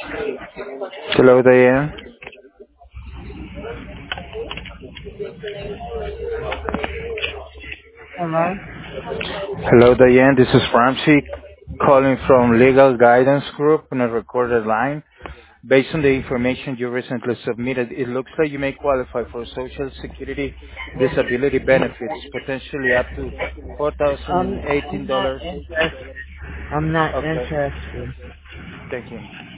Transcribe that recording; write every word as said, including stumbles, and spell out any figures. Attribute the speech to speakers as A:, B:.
A: Hello, Diane.
B: Hello?
A: Hello, Diane. This is Ramsey calling from Legal Guidance Group on a recorded line. Based on the information you recently submitted, it looks like you may qualify for Social Security disability benefits, potentially up to
B: Um, I'm not
A: four thousand eighteen dollars.
B: interested. I'm not
A: Okay,
B: interested.
A: thank you.